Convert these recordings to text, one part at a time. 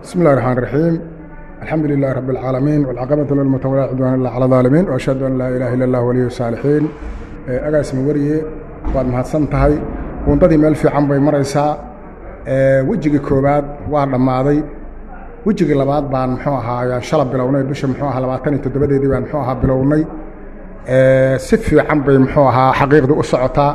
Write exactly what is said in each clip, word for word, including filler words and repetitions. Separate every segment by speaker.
Speaker 1: بسم الله الرحمن الرحيم الحمد لله رب العالمين والعاقبة للمتقين ولا عدوان إلا على الظالمين وأشهد أن لا إله إلا الله ولي الصالحين agaasima wariye waad mahadsan tahay buundadii meel fiican bay maraysaa wejigii koobaad waa dhammaaday wejigii labaad baan muxuu ahaa shalay bilownay bisha muxuu ahaa labaatan iyo toddobadeedii baan muxuu ahaa bilownay si fiican bay muxuu ahaa xaqiiqdu u socotaa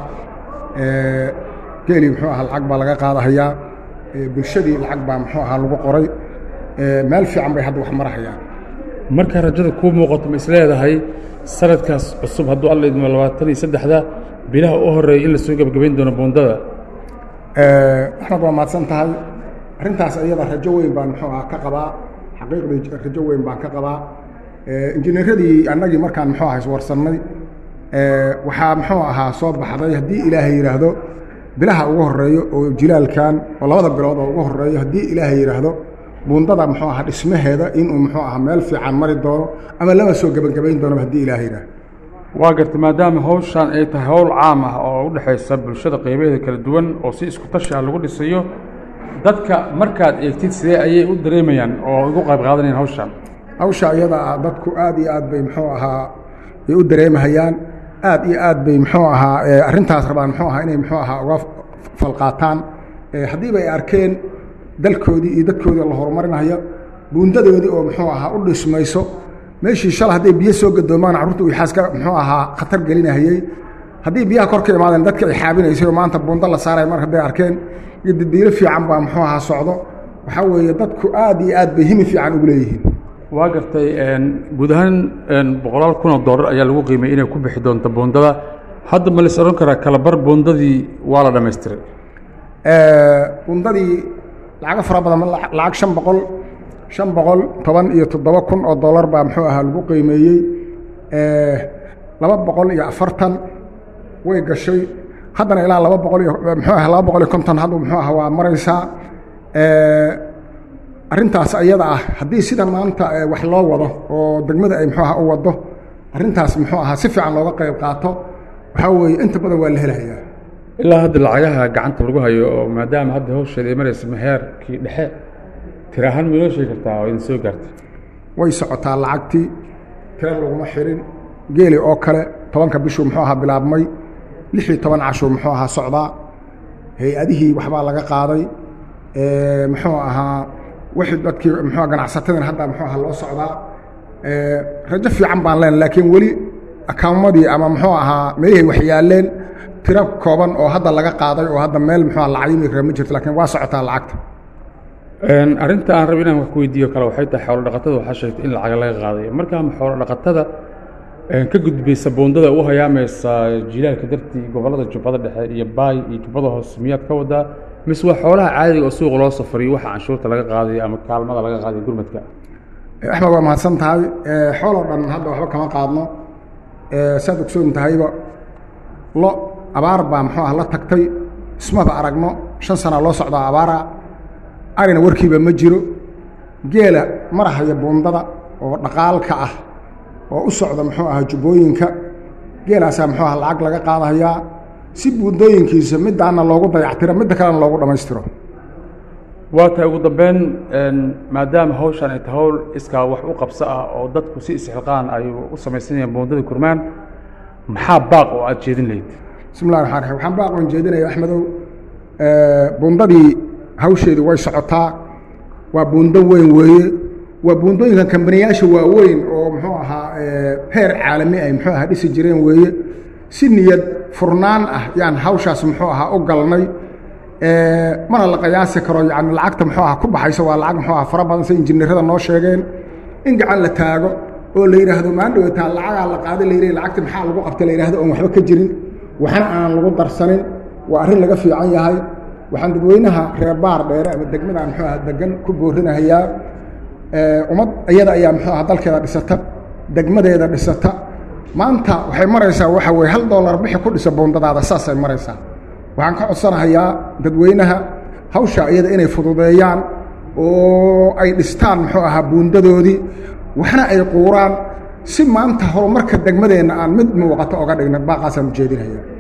Speaker 1: geeli muxuu ahaa lacag baa laga qaadahayaa bulshadii lacag baa muxuu ahaa lagu qoray meel fiican bay hadda wax marahayaan
Speaker 2: marka rajada ku muuqato ma isleedahay sanadkaas cusub hadduu alla idmo labaatan iyo saddexda bilaha u horeeyay in la soo gabagabayn doono buundada
Speaker 1: axmed waa mahadsan tahay arrintaas iyada rajo weyn baan muxuu ahaa ka qabaa xaqiiqdii rajo weyn baan ka qabaa injineeradii annagii markaan muxuu ahaa iswarsannay waxaa muxuu ahaa soo baxday haddii ilaahay yidhaahdo bilaha ugu horeeyo oo jilaalkan oo labada bilood oo ugu horeeyo haddii ilaahay yidhaahdo buundada muxuu ahaa dhismaheeda inuu muxuu ahaa meel fiican mari doono ama lama soo gebagabayn doono haddii ilaahay yidhaahdo
Speaker 2: waa gartay maadaama hawshan ay tahay hawl caam ah oo u dhexaysa bulshada qaybaheeda kala duwan oo si isku tashi ah lagu dhisayo dadka markaad eegtid sidee ayay u dareemayaan oo ugu qayb qaadanayaan hawshan
Speaker 1: hawsha iyada ah dadku aad iyo aad bay muxuu ahaa ay u dareemahayaan aad iyo aad bay muxuu ahaa arrintaas rabaan muxuu ahaa inay muxuu ahaa uga falqaataan haddii bay arkeen dalkoodii iyo dadkoodii la horumarinayo buundadoodii oo muxuu ahaa u dhismayso meeshii shalay hadday biyo soo gadoomaan carruurta wixaaska muxuu ahaa khatar gelinahayey haddii biyaha kor ka imaadeen dadka ay xaabinaysay oo maanta buundo la saaraya mar hadday arkeen iyo dadiilo fiican baa muxuu ahaa socdo waxaa weeye dadku aad iyo aad bay himi fiican ugu leeyihiin
Speaker 2: waa gartay guud ahaan boqolaal kun oo dollar ayaa lagu qiimay inay ku bixi doonto buundada hadda ma lais odhan karaa kalabar buundadii waa la dhammaystiray
Speaker 1: buundadii lacago fara badan lacag shan boqol shan boqol toban iyo toddoba kun oo dollar baa muxuu ahaa lagu qiimeeyey laba boqol iyo afartan way gashay haddana ilaa laba boqol iyo muxuu ahaa laba boqol iyo konton haddu muxuu ahaa waa maraysaa arrintaas iyada ah haddii sida maanta wax loo wado oo degmada ay muxuu ahaa u wado arrintaas muxuu ahaa si fiican looga qayb qaato waxaa weeye inta badan waa la helahayaa
Speaker 2: ilaa hadda lacagaha gacanta lagu hayo oo maadaama hadda hawsheeda ay maraysa meheerkii dhexe tira ahaan ma inoo sheegi kartaa oo idin soo gaartay
Speaker 1: way socotaa lacagtii tira laguma xirin geeli oo kale tobanka bishuu muxuu ahaa bilaabmay lix iyo toban cashuu muxuu ahaa socdaa hay-adihii waxbaa laga qaaday muxuu ahaa wixii dadkii muxuu ganacsatadana hadda muxuu ahaa loo socdaa rajo fiican baan leen laakiin weli akaamadii ama muxuu ahaa meelihii wax yaaleen tiro kooban oo hadda laga qaaday oo hadda meel muxuu ahaa lacag yimi kara ma jirto laakiin waa socotaa lacagta
Speaker 2: arrinta aan rabo inaan wax ku weydiiyo kale waxay tahay xoolo dhaqatada waxaa sheegtay in lacag laga qaadayo markaa ma xoolo dhaqatada ka gudbaysa buundada u hayaamaysa jilaalka dartii gobollada jubbada dhexe iyo baay iyo jubbada hoose miyaad ka wadaa mise waa xoolaha caadiga oo suuqa loo safariyo waxa canshuurta laga qaadayo ama kaalmada laga qaadayo gurmadka
Speaker 1: axmed waa mahadsan tahay xooloo dhan hadda waxba kama qaadno saad ogsoon tahayba lo abaar baa muxuu ah la tagtay ismaba aragno shan sana loo socdaa abaara arina warkiiba ma jiro geela marahaya buundada oo dhaqaalka ah oo u socda muxuu ahaa jubbooyinka geelaasaa muxuu aha lacag laga qaadahayaa si buundooyinkiisa middaana loogu dayactiro midda kalena loogu dhammaystiro
Speaker 2: waa tahay ugu dambeyn maadaama hawshan ay tahay hawl iskaa wax u qabso ah oo dadku si isxilqaan ay u samaysanayaan buundada kurmaan maxaa baaq oo aad jeedin lahayd
Speaker 1: bismi llahi raxmaan raxiim waxaan baaq oon jeedinaya axmedow buundadii hawsheedu way socotaa waa buundo weyn weeye waa buundooyinkan kambaniyaasha waaweyn oo muxuu ahaa heer caalami ay muxuu ahaa dhisi jireen weeye si niyad furnaan ah yaan hawshaas muxuu ahaa u galnay mana la qiyaasi karo yani lacagta muxuu ahaa ku baxaysa waa lacag muxuu ahaa fara badan say injineerada noo sheegeen in gacan la taago oo la yidhaahdo maan dhaweetaa lacagaa la qaaday la yidhaha lacagta maxaa lagu qabtay la yidhahdo oon waxba ka jirin waxna aan lagu darsanin waa arrin laga fiican yahay waxaan dadweynaha reer baar dheere ama degmada muxuu ahaa degan ku boorinahayaa ummad iyada ayaa muxuu ahaa dalkeeda dhisata degmadeeda dhisata maanta waxay maraysaa waxa weye hal dollar bixi ku dhisa buundadaada saasay maraysaa waxaan ka codsanahayaa dadweynaha hawsha iyada inay fududeeyaan oo ay dhistaan muxuu ahaa buundadoodii waxna ay quuraan si maanta horumarka degmadeenna aan mid muuqato oga dhigna baaqaasaan ujeedinaya